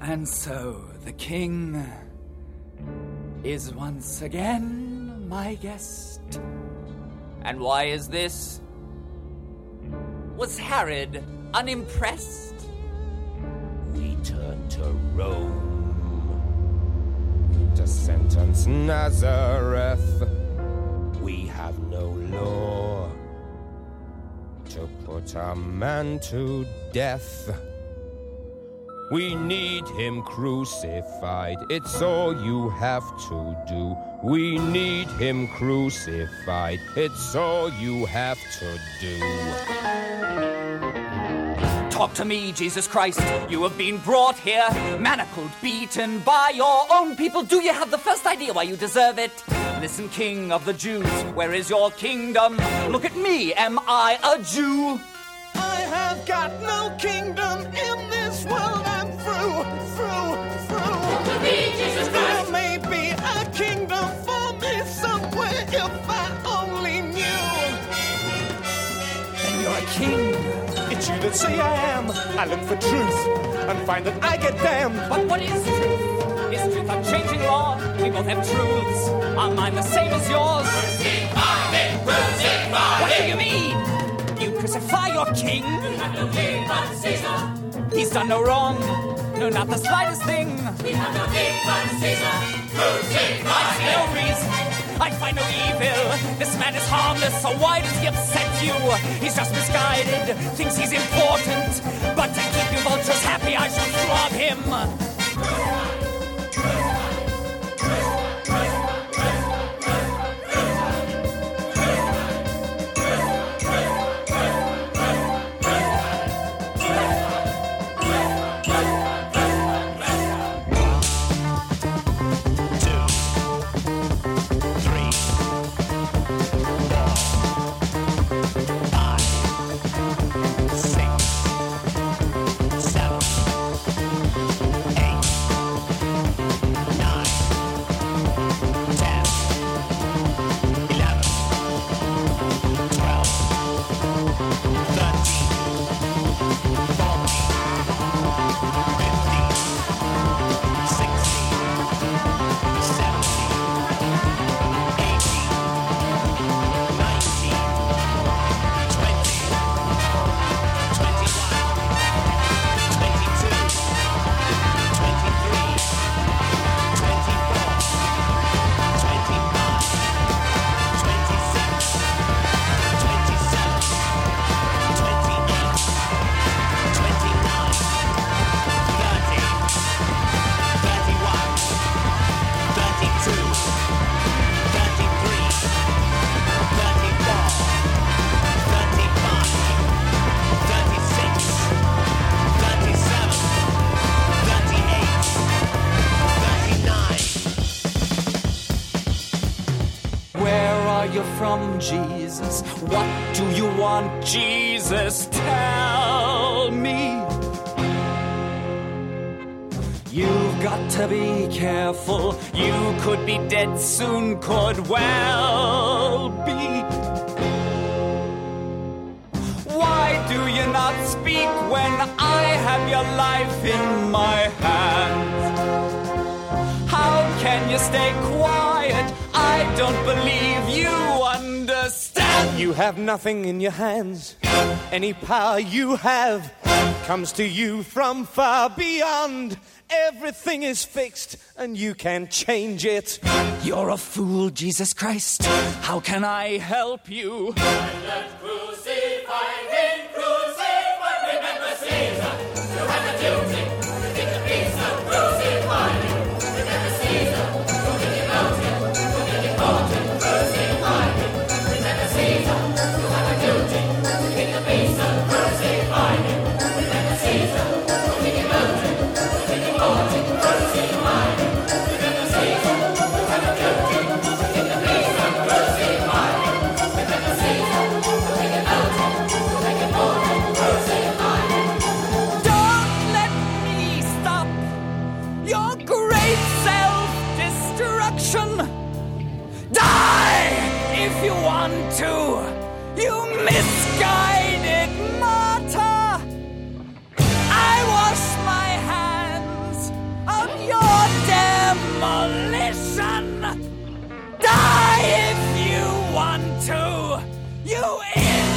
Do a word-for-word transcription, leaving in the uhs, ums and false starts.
And so the king is once again my guest. And why is this? Was Herod unimpressed? We turn to Rome to sentence Nazareth. We have no law to put a man to death. We need him crucified, it's all you have to do. We need him crucified, it's all you have to do. Talk to me, Jesus Christ. You have been brought here, manacled, beaten by your own people. Do you have the first idea why you deserve it? Listen, King of the Jews, where is your kingdom? Look at me, am I a Jew? I have got no kingdom in this world. I'm through, through, through. Talk to me, Jesus Christ. There may be a kingdom for me somewhere if I only knew. Then you're a king. It's you that say I am. I look for truth and find that I get damned. But what is truth? Is truth unchanging law? We both have truths. Are mine the same as yours? Crucify me, crucify What me. do you mean? You crucify your king? We have no king but Caesar. He's done no wrong. No, not the slightest thing. We have no king but Caesar. Crucify I see me. no reason. I find no evil. This man is harmless, so why does he upset you? He's just misguided, thinks he's important. But to keep you vultures happy, I shall flog him. From Jesus, what do you want, Jesus? Tell me. You've got to be careful. You could be dead soon, could well be. Why do you not speak when I have your life in my hands? How can you stay quiet? I don't believe you understand. You have nothing in your hands. Any power you have comes to you from far beyond. Everything is fixed and you can change it. You're a fool, Jesus Christ. How can I help you? Let's crucify him, crucify, remember Caesar. You have a duty to take the piece of crucify him. Remember Caesar, go make him out him, go make him out him, crucify him. Remember Caesar, you have a duty to take the piece of crucify him. Remember Caesar, go make him out him, go make him out him, crucify him. Remember Caesar, you have a duty to take the piece of crucify him. Remember Caesar, go make him out him, go make him out him. demolition! Die if you want to! You idiot!